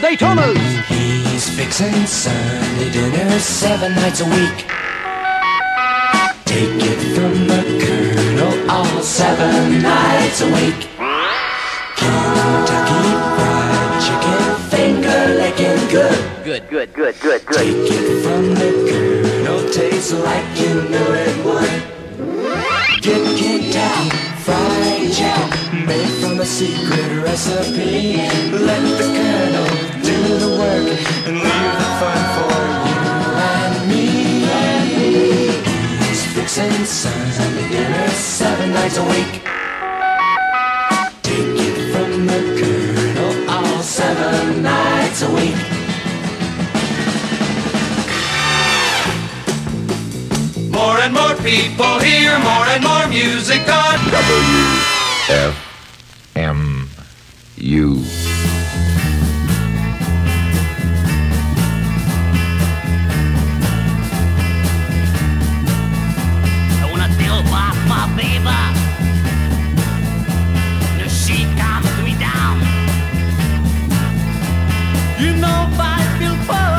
Daytonas. He's fixing Sunday dinner 7 nights a week. Take it from the Colonel, all 7 nights a week. Kentucky Fried Chicken, finger licking good. Good. Take it from the Colonel, tastes like you knew it would. Get Kentucky Fried Chicken, made from a secret recipe. Let the Colonel do the work and leave the fun for you and me. He's fixing Sunday dinner 7 nights a week. Take it from the Colonel, all 7 nights a week. More and more people hear more and more music on WFMU. I wanna tell about my baby. No, she comes me down. You know I feel poor,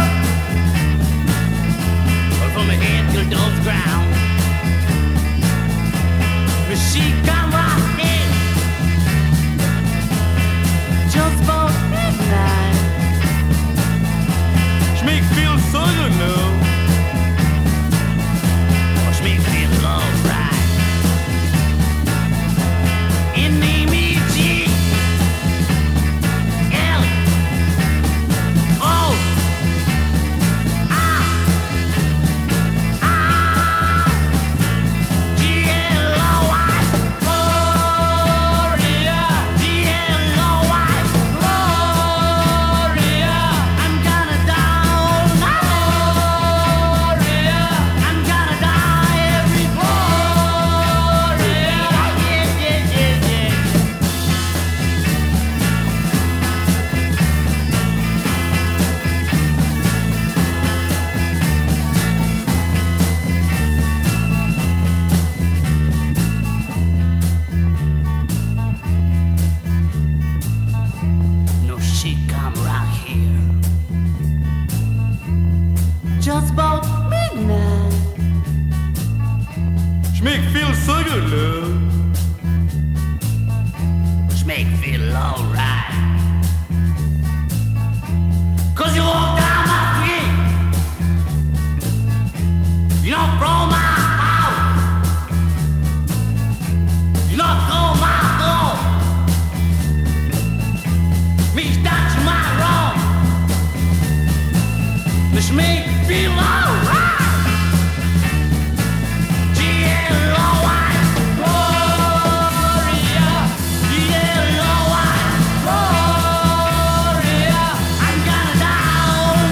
but from my head till the ground. No, she come right in just for midnight. She make me feel so good now. She make me feel alright. In M-E-G L-O No, she come right here just about midnight. She make feel so good, love. She make feel alright. 'Cause you walk down my street, you don't throw my house, you don't throw my door. Me that's my wrong. This make me feel alright. G-L-O-I, Gloria. G-L-O-I, Gloria. I'm gonna die all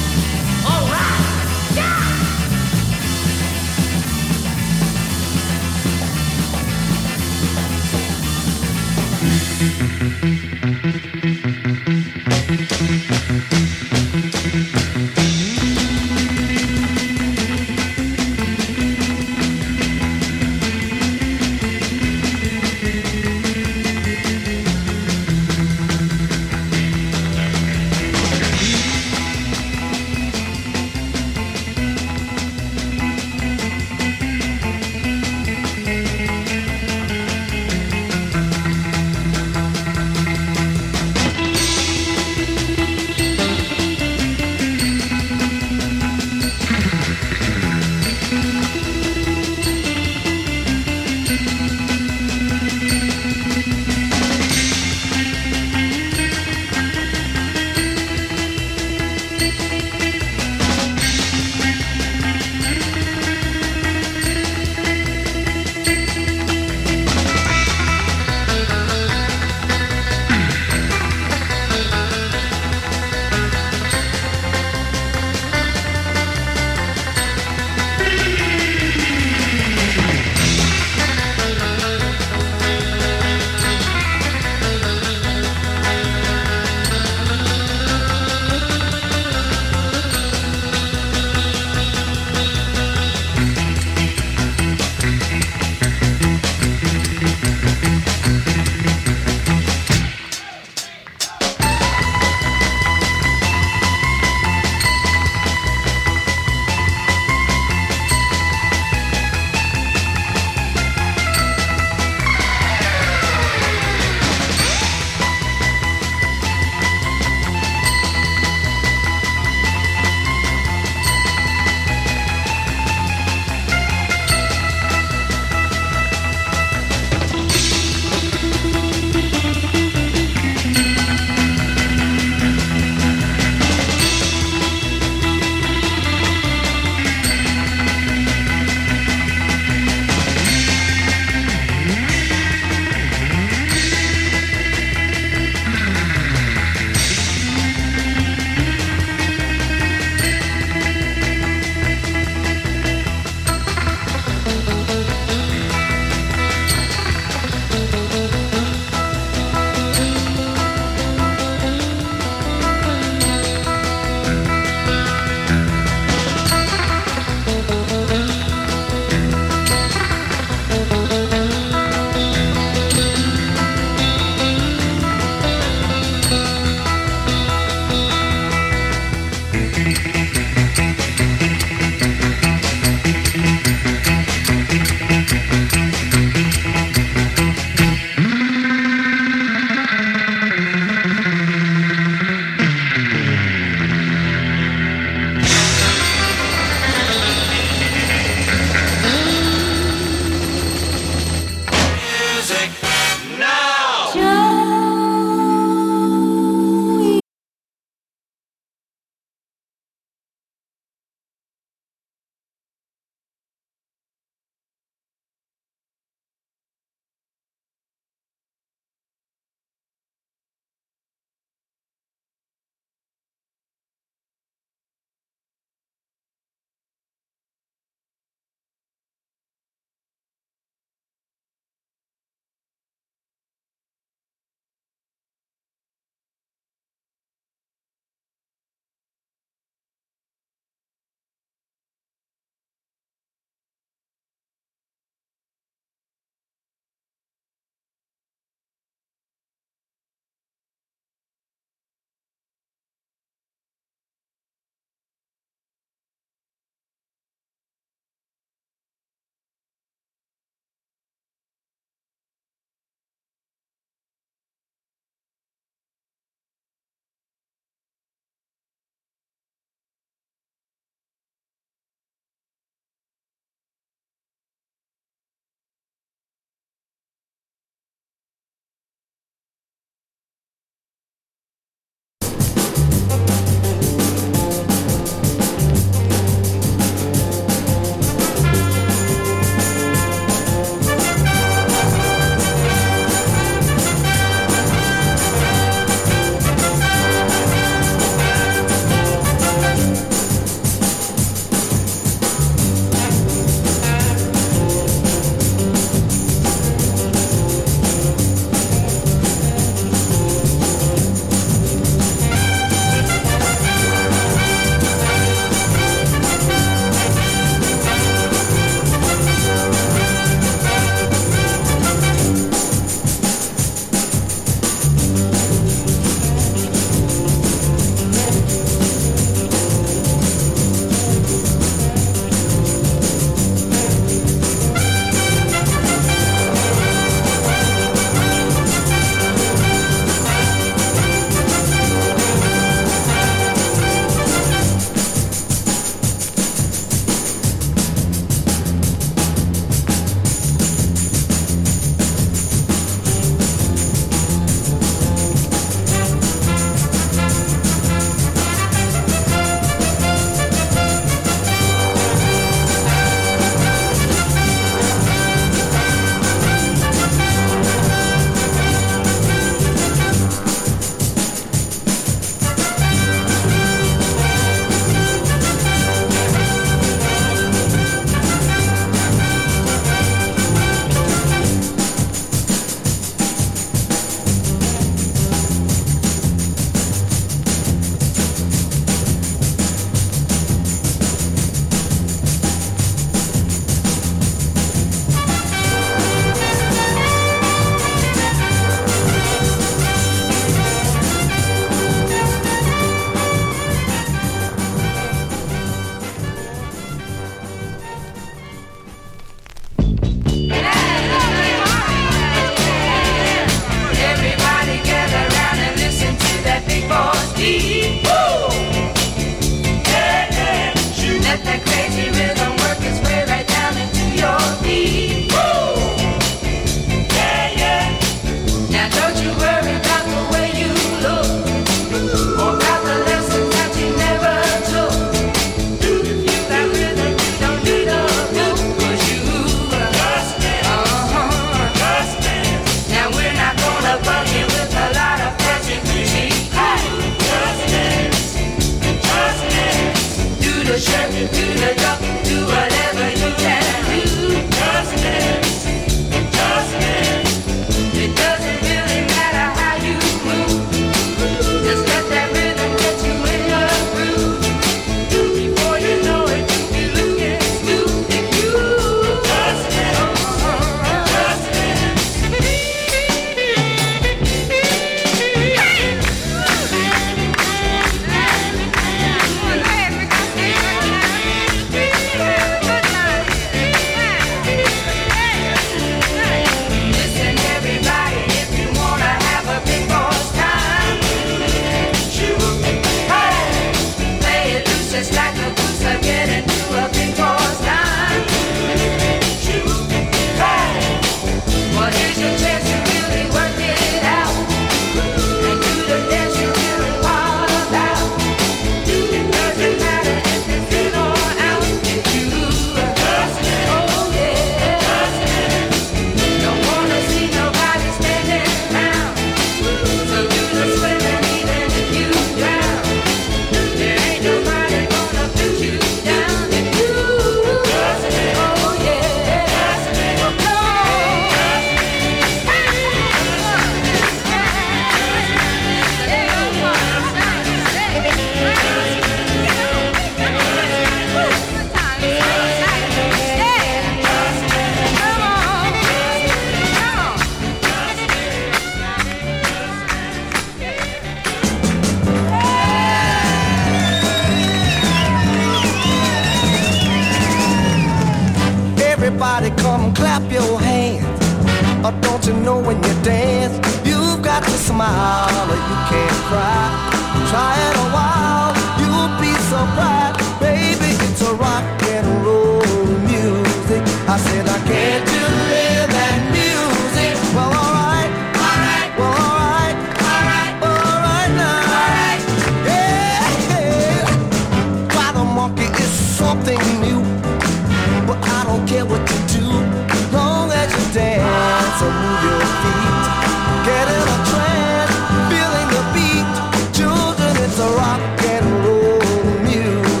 Oh, don't you know when you dance, you've got to smile or you can't cry. Try it a while, you'll be surprised. Baby, it's a rock and roll music. I said, I can't you live that music? Well, alright, alright, well, alright, alright, alright now. Alright. Yeah, yeah. Try the monkey is something new, but I don't care what you do, long as you dance and move your feet. Get in a trance, feeling the beat. Children, it's a rock and roll music.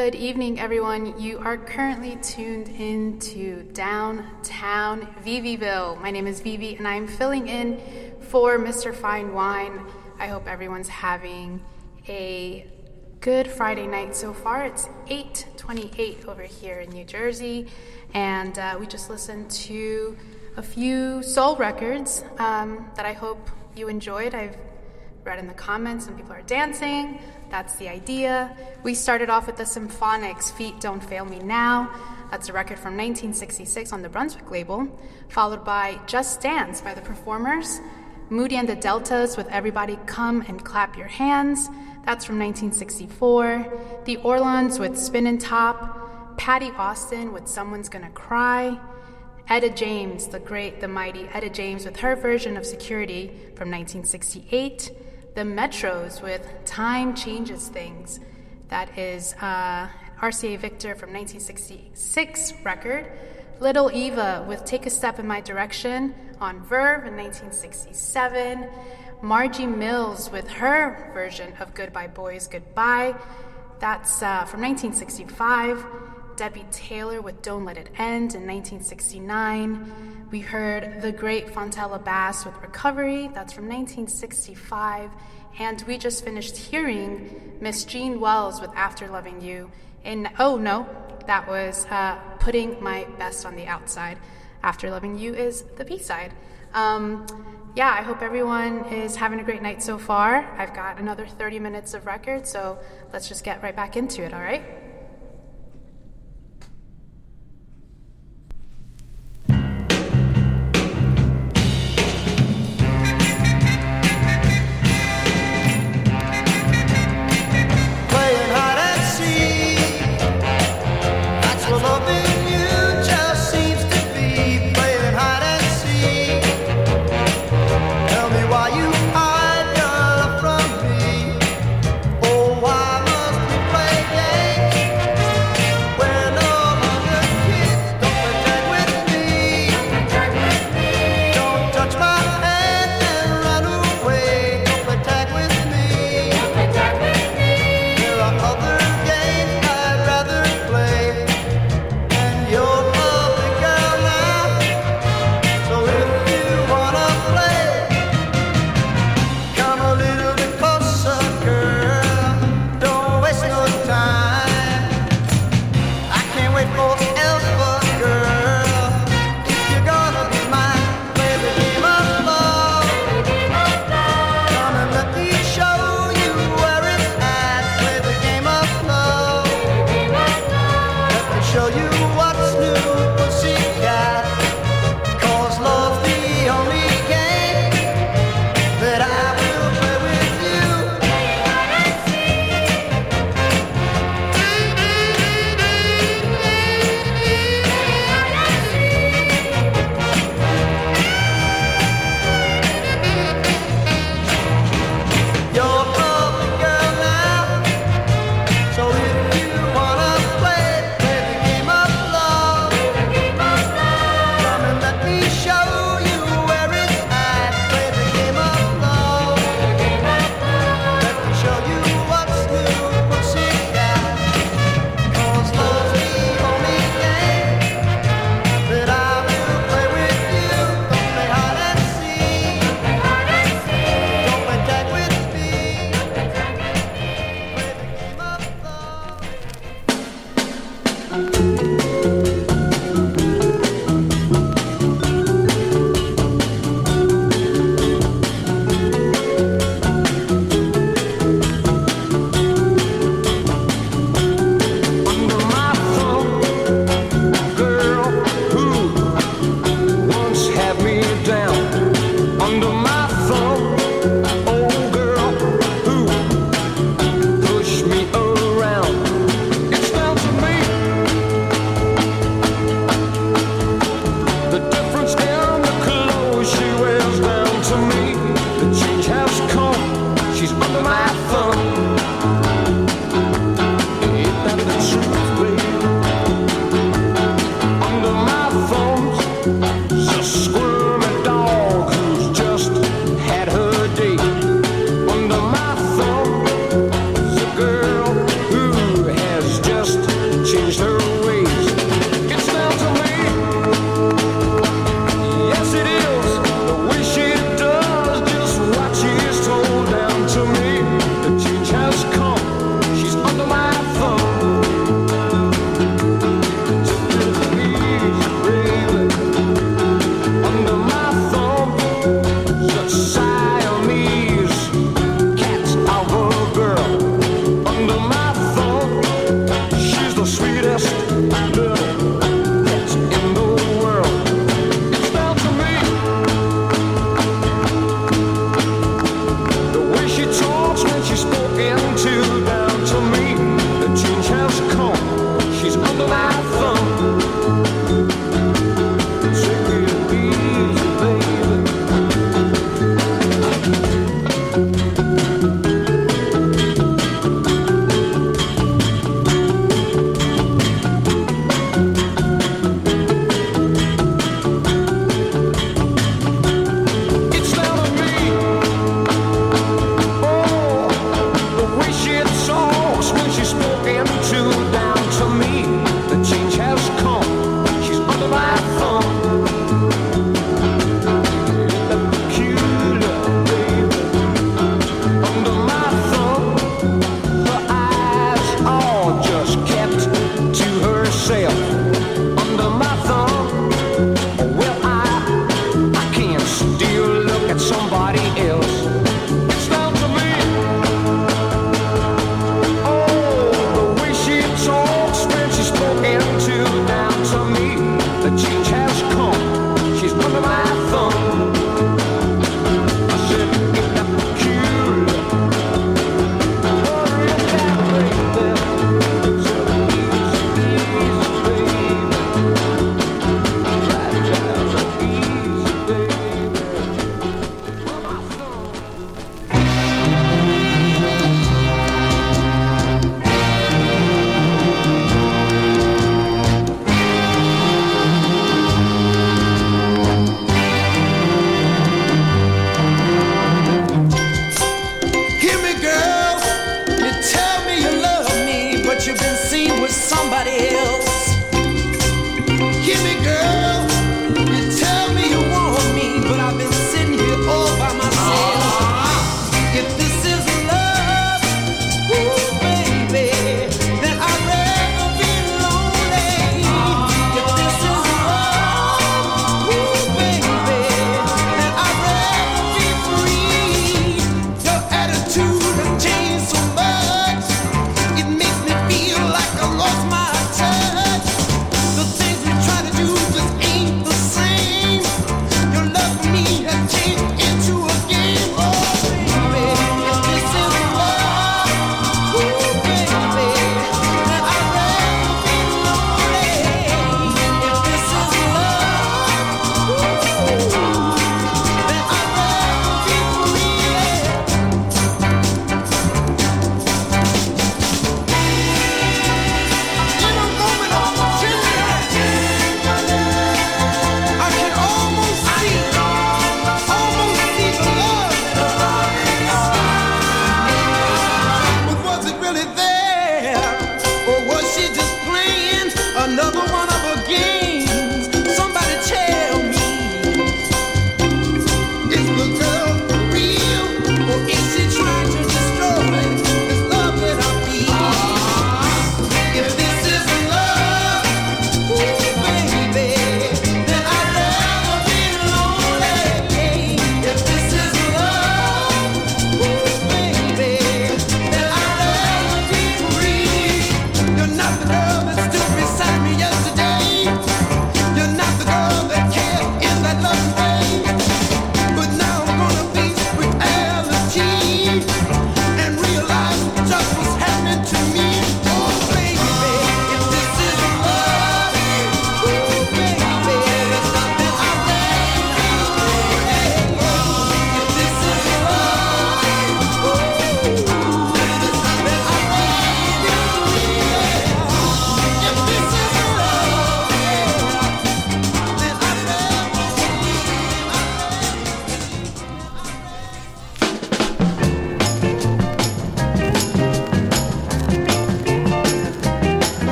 Good evening, everyone. You are currently tuned into Downtown Viviville. My name is Vivi, and I'm filling in for Mr. Fine Wine. I hope everyone's having a good Friday night so far. It's 8:28 over here in New Jersey, and we just listened to a few soul records that I hope you enjoyed. I've read in the comments some people are dancing. That's the idea. We started off with the Symphonics, Feet Don't Fail Me Now. That's a record from 1966 on the Brunswick label, followed by Just Dance by the Performers, Moody and the Deltas with Everybody Come and Clap Your Hands. That's from 1964. The Orlons with Spinnin' Top, Patty Austin with Someone's Gonna Cry, Etta James, the mighty Etta James with her version of Security from 1968. The Metros with Time Changes Things. That is RCA Victor from 1966 record. Little Eva with Take a Step in My Direction on Verve in 1967. Margie Mills with her version of Goodbye Boys Goodbye. That's from 1965. Debbie Taylor with Don't Let It End in 1969. We heard the great Fontella Bass with Recovery. That's from 1965. And we just finished hearing Miss Jean Wells with After Loving You. That was Putting My Best on the Outside. After Loving You is the B-side. I hope everyone is having a great night so far. I've got another 30 minutes of record, so let's just get right back into it, all right? Why must we play games?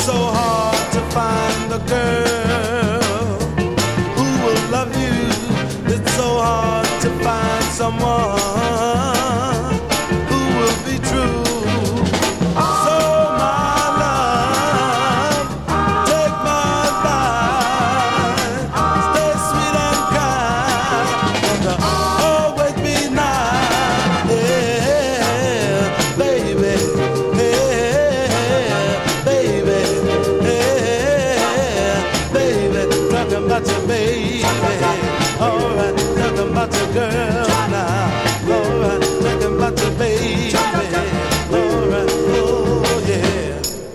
so hard to find a girl who will love you. It's so hard to find someone who will be true. So my love, take my advice, stay sweet and kind, and always be nice, yeah, baby, yeah, baby, yeah, baby. Talking about your baby, alright. Talking about your girl now, alright. Talking about your baby, alright. Oh yeah.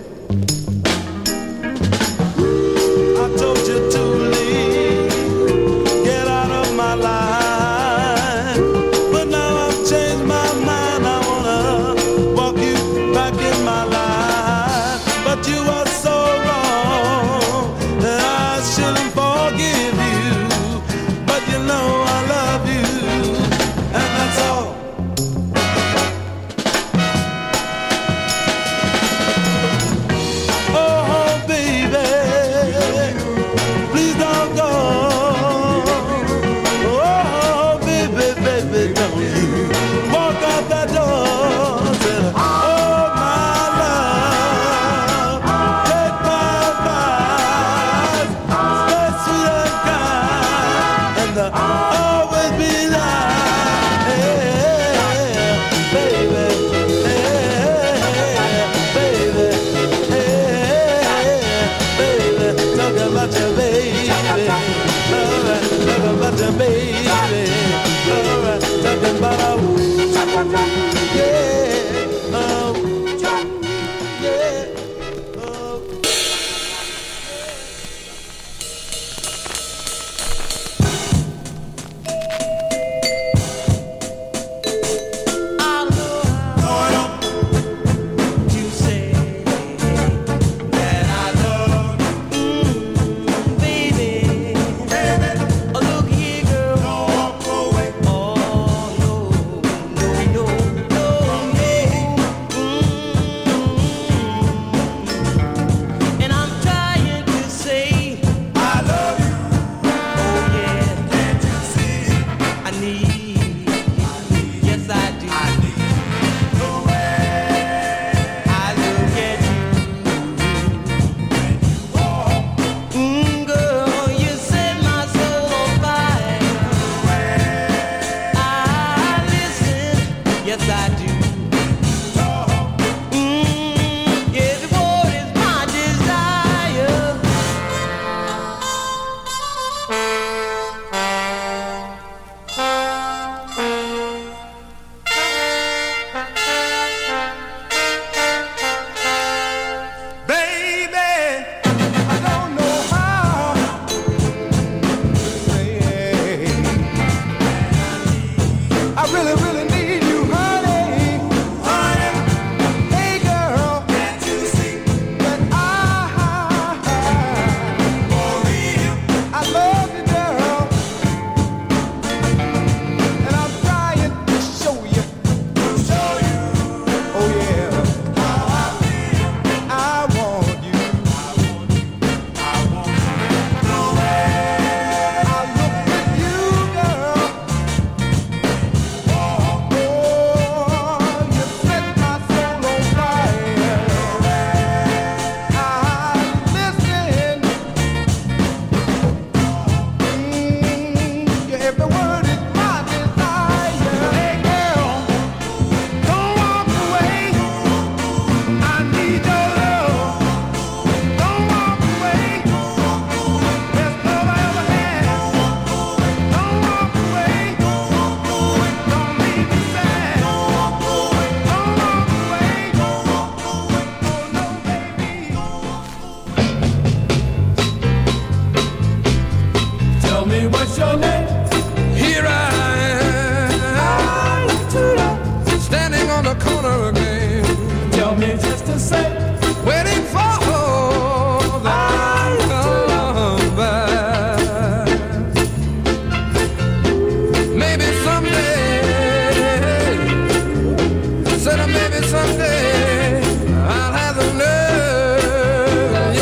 I told you to leave, get out of my life, but now I've changed my mind. I wanna walk you back in my life, but you are so wrong that I shouldn't forgive you. But you know I love you, and that's all. Oh baby, please don't go. Oh baby, baby, don't you walk out that door. Said, oh my love, take my advice, stay sweet and kind, and always be nice, yeah, baby, yeah, baby, yeah, baby. Talk about your baby, alright. Talk about your baby, alright. Talking about yeah, Maybe someday I'll have the nerve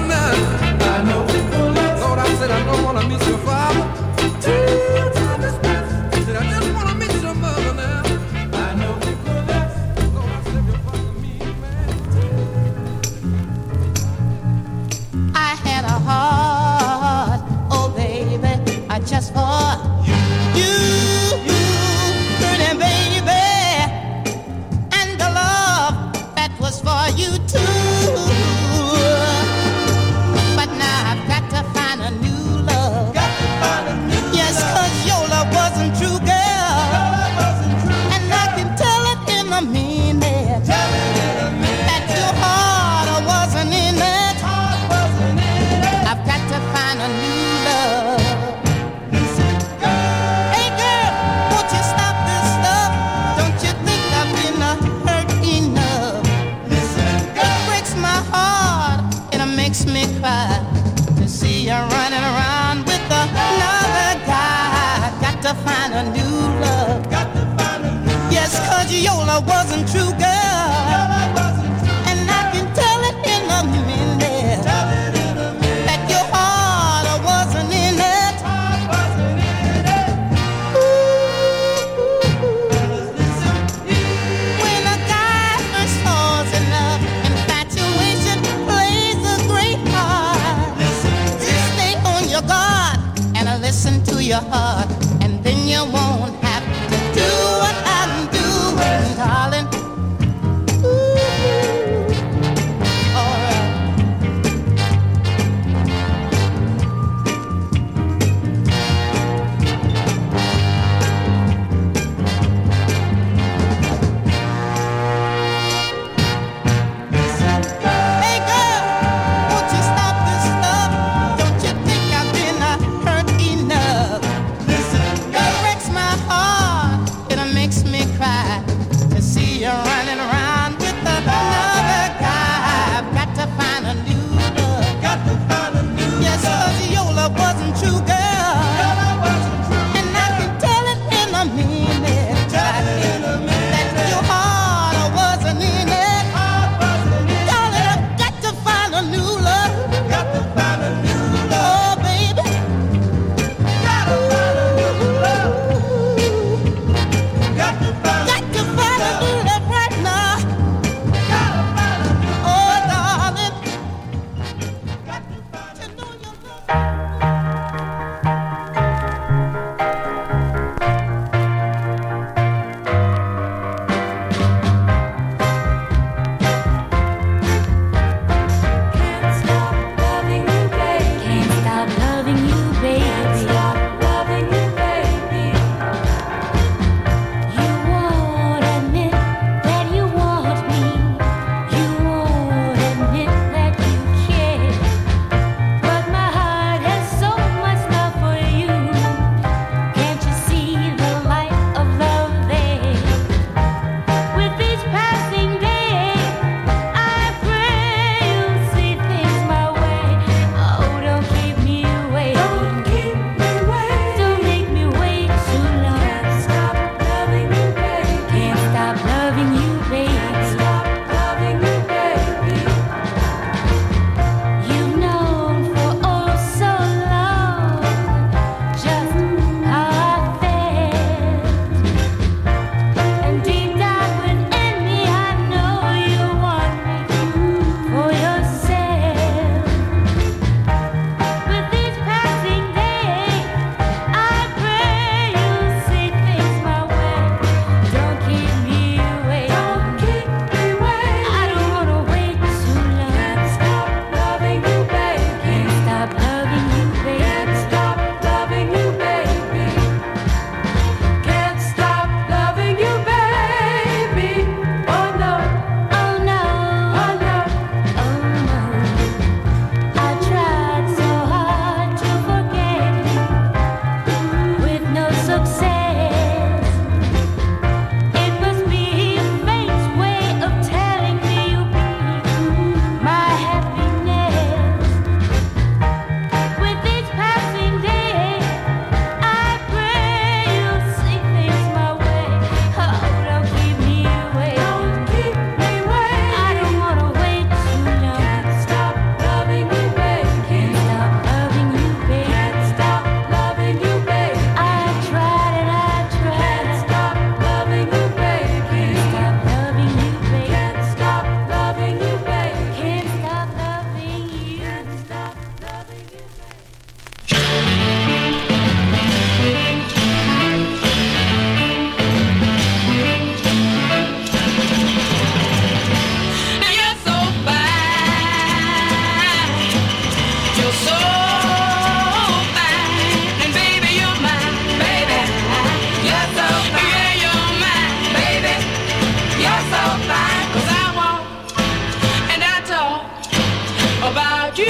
now. I know people less. Lord, I said I don't wanna miss your father. Till time is past. I said I just wanna miss your mother now. I know people less. Lord, I said your father me, man. I had a heart, oh baby, I just for you, pretty baby, and the love that was for you too. But now I've got to find a new love. Yes, 'cause your love wasn't true, girl. And I can tell it in a minute. That your heart wasn't in it. I've got to find a new love. Hey girl, won't you stop this stuff? Don't you think I've been hurt enough? It breaks my heart and it makes me cry to see you running around with another guy. I've got to find a new love. Yes, 'cause your love wasn't true, girl. And I can tell it in a minute. That your heart wasn't in it. When a guy first falls in love, infatuation plays a great part. Stay on your guard and listen to your heart, and then you won't have to do what I'm doing, darling. All right. Hey girl, won't you stop this stuff? Don't you think I've been hurt enough?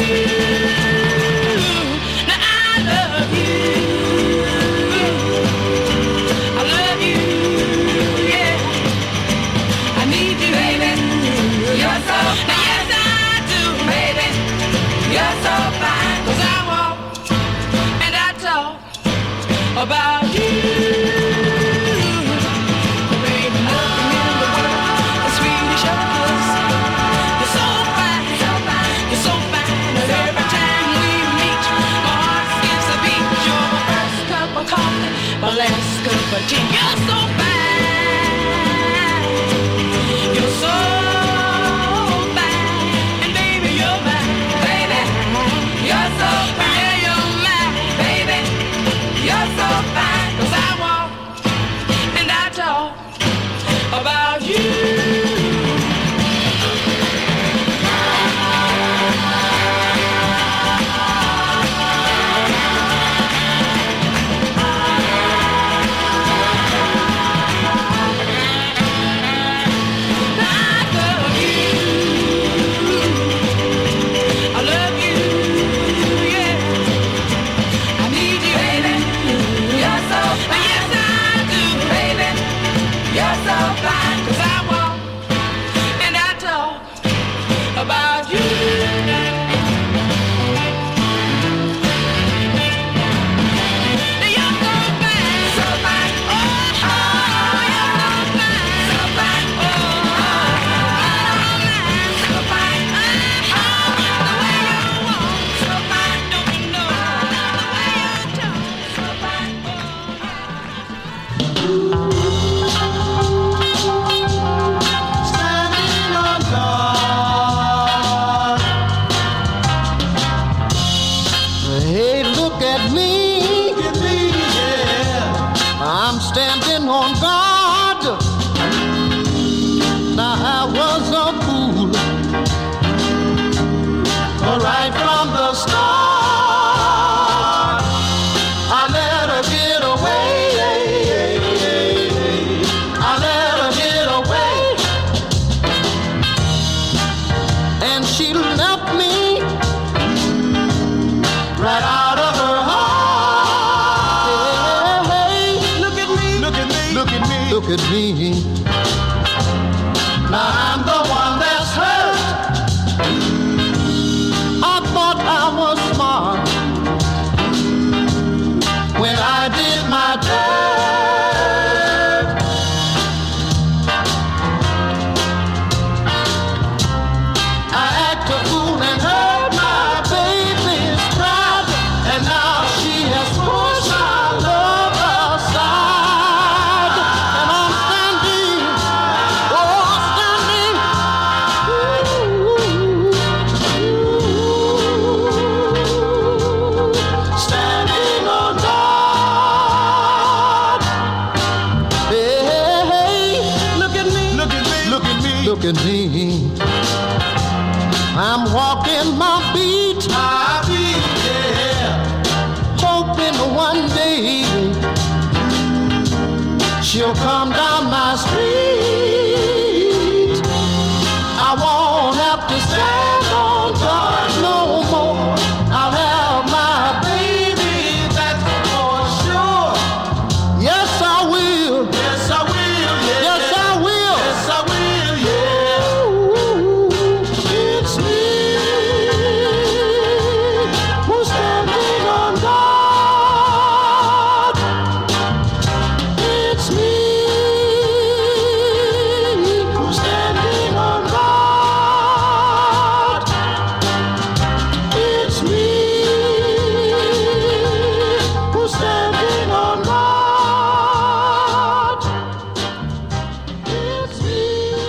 Now I love you. I love you, yeah. I need you, baby. You're so fine. Yes, I do, baby. You're so fine. 'Cause I walk and I talk about you. Baby, nothing in the world is sweet as yours. You're so fine. You're so fine. And every time we meet, my heart skips a beat. You're my first cup of coffee, my last cup of tea. You're so fine. You're so fine. And baby, you're mine. Baby, you're so fine. Yeah, you're mine. Baby, you're so fine. 'Cause I walk and I talk about you. I love you, yeah. I need you, baby. You're so fine. Yes, I do, baby. You're so fine. 'Cause I walk and I talk about you. You're so fine. So fine. Oh, you're so fine. So fine. Oh, so fine. The way you walk, so fine. Don't you know? The way you talk, so fine. Standing on guard. Hey, look at me. Yeah. I'm standing on guard. Now I was a fool right from the start. I let her get away. I let her get away. And she left me right out of her heart. Hey, look at me. Look at me. Look at me. Look at me. Now I'm the one that's hurt. I thought I was smart when I did my dirt. I act a fool and hurt my baby's pride, and now she has pushed my love aside. And I'm standing, oh, standing, standing on guard. Hey, look at me. Look at me. Look at me. Look at me. I'm walking my beat. My beat, yeah. Hoping one day she'll come down my street. I won't have to stand on guard no more. I'll have my baby, that's for sure. Yes, I will. Yes, I will. Yeah. Yes, I will. Yes, I will. Yeah. Ooh, it's me who's standing on guard. It's me who's standing on guard. It's me who's standing on guard. It's me.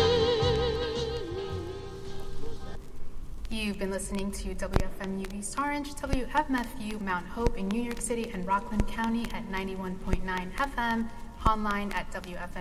You've been listening to WFMU East Orange, WFMU Mount Hope in New York City and Rockland County at 91.9 FM, online at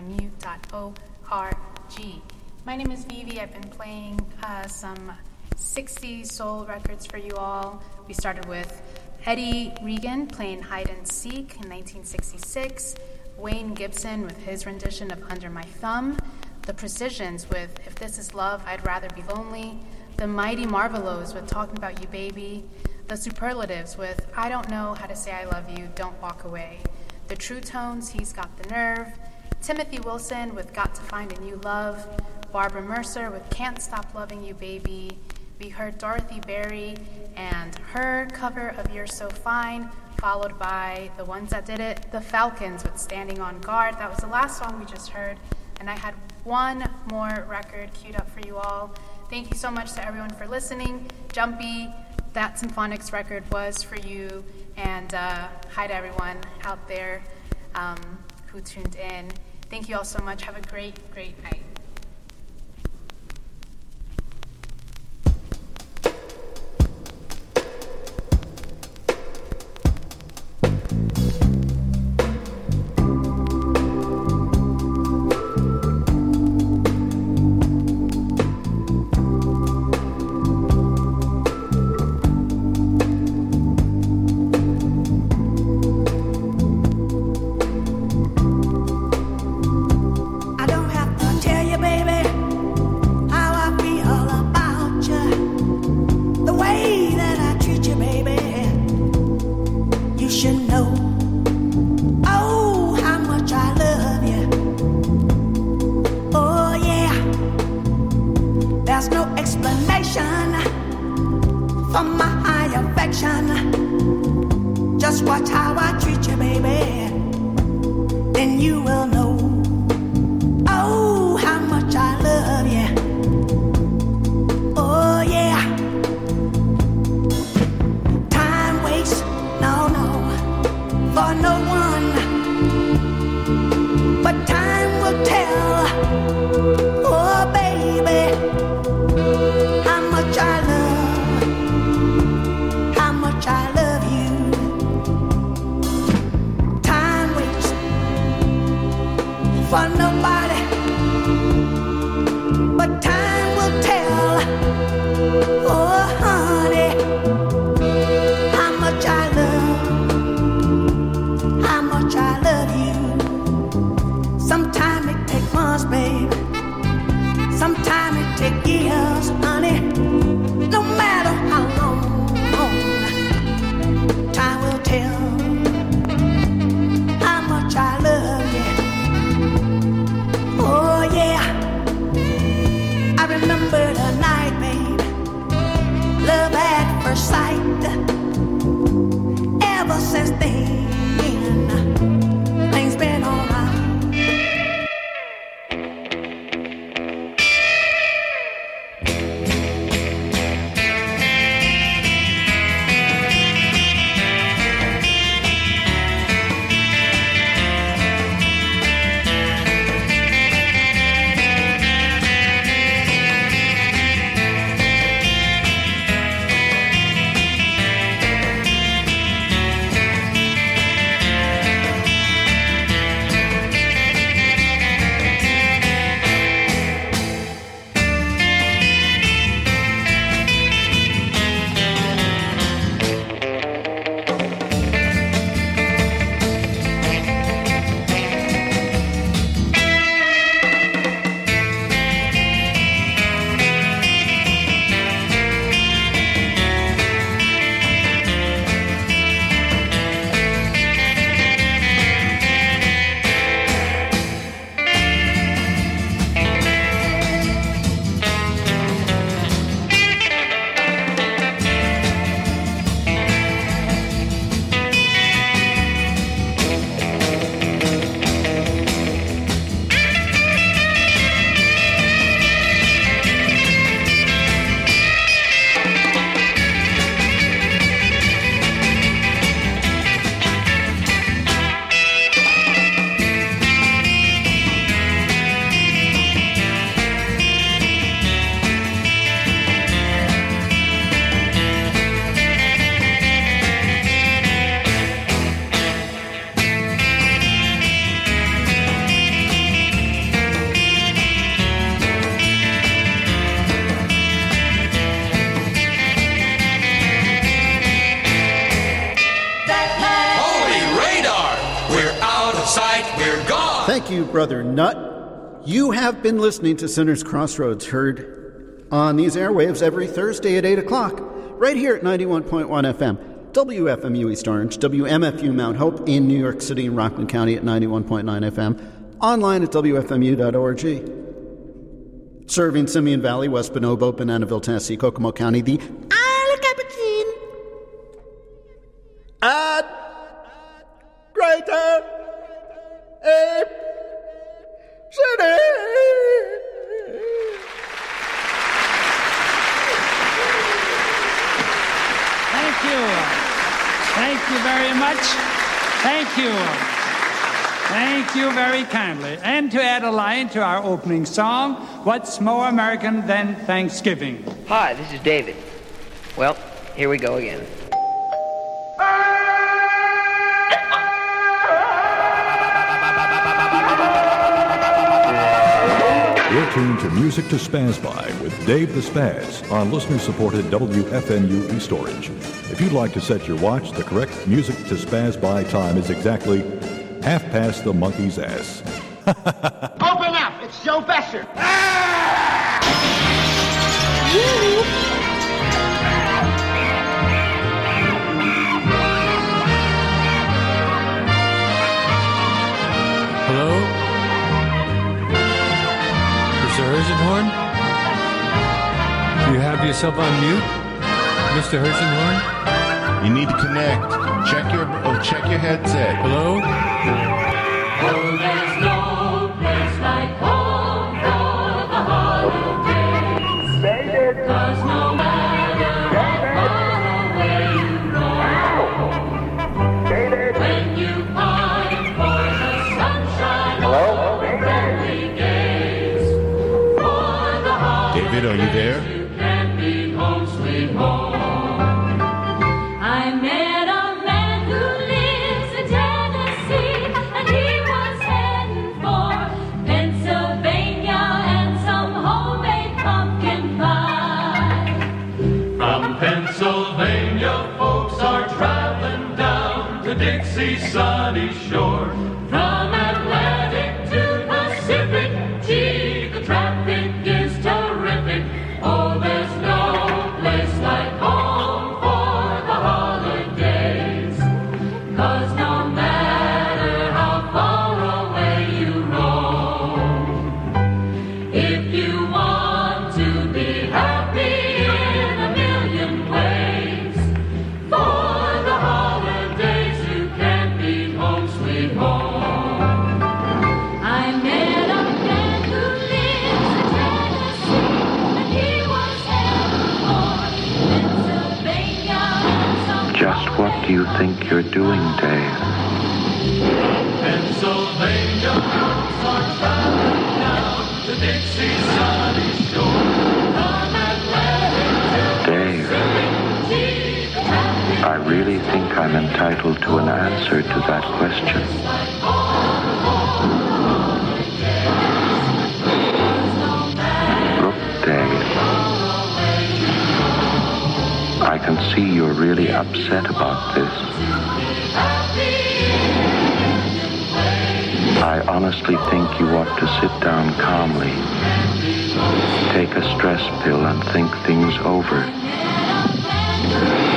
WFMU.org. My name is Vivi. I've been playing some 60s soul records for you all. We started with Eddie Regan playing Hide and Seek in 1966, Wayne Gibson with his rendition of Under My Thumb, The Precisions with If This Is Love, I'd Rather Be Lonely, The Mighty Marvelows with Talking About You Baby. The Superlatives with I Don't Know How to Say I Love You, Don't Walk Away. The True Tones, He's Got the Nerve. Timothy Wilson with Got to Find a New Love. Barbara Mercer with Can't Stop Loving You Baby. We heard Dorothy Berry and her cover of You're So Fine, followed by the ones that did it, the Falcons with Standing on Guard. That was the last song we just heard, and I had one more record queued up for you all. Thank you so much to everyone for listening. Jumpy, that Symphonics record was for you, and hi to everyone out there who tuned in. Thank you all so much. Have a great, great night. Thank you, Brother Nutt. You have been listening to Sinner's Crossroads, heard on these airwaves every Thursday at 8 o'clock, right here at 91.1 FM, WFMU East Orange, WMFU Mount Hope in New York City and Rockland County at 91.9 FM, online at WFMU.org. Serving Simeon Valley, West Bonobo, Bananaville, Tennessee, Kokomo County, the Isle of Capuchin, and Greater Ape City. Thank you. Thank you very much. Thank you. Thank you very kindly. And to add a line to our opening song, what's more American than Thanksgiving? Hi, this is David. Well, here we go again. You're tuned to Music to Spaz By with Dave the Spaz on listener-supported WFMU East Orange. If you'd like to set your watch, the correct Music to Spaz By time is exactly 1/2 the monkey's ass. Open up! It's Joe Besser! Hello? Mr. Herzenhorn? You have yourself on mute, Mr. Herzenhorn? You need to connect. Check your headset. Hello? Oh, there's no place like home for the holidays. 'Cause no matter how far away you roam, when you pine for the sunshine of friendly days, for the holidays, David, are you there? You can be home, sweet home. I met a man who lives in Tennessee, and he was heading for Pennsylvania and some homemade pumpkin pie. From Pennsylvania, folks are traveling down to Dixie's sunny shore. From Atlantic to Pacific, gee, the traffic is terrific. Oh, there's no place like home for the holidays. 'Cause no matter how far away you roam, if you want to be happy in a million ways, for the holidays you can be home, sweet home. I met a man who lives in Tennessee, and he was heading for Pennsylvania and some Just what do you think you're doing, Dave? Pennsylvania, folks are traveling down to Dixie's sunny shore. From Atlantic to Dave, I really think I'm entitled to an answer to that question. Look, Dave, I can see you're really upset about this. I honestly think you ought to sit down calmly, take a stress pill and think things over.